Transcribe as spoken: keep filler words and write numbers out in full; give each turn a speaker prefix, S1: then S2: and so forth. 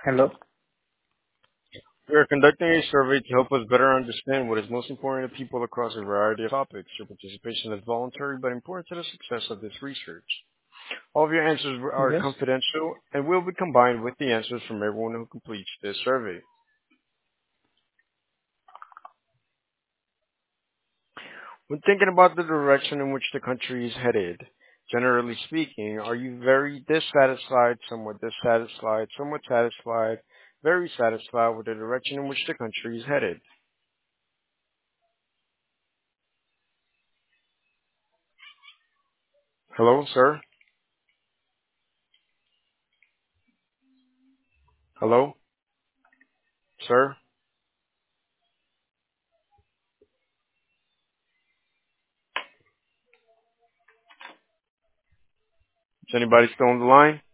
S1: Hello.
S2: We are conducting a survey to help us better understand what is most important to people across a variety of topics. Your participation is voluntary but important to the success of this research. All of your answers are
S1: Yes.
S2: confidential and will be combined with the answers from everyone who completes this survey. When thinking about the direction in which the country is headed, generally speaking, are you very dissatisfied, somewhat dissatisfied, somewhat satisfied, very satisfied with the direction in which the country is headed? Hello, sir? Hello, sir? Is anybody still on the line?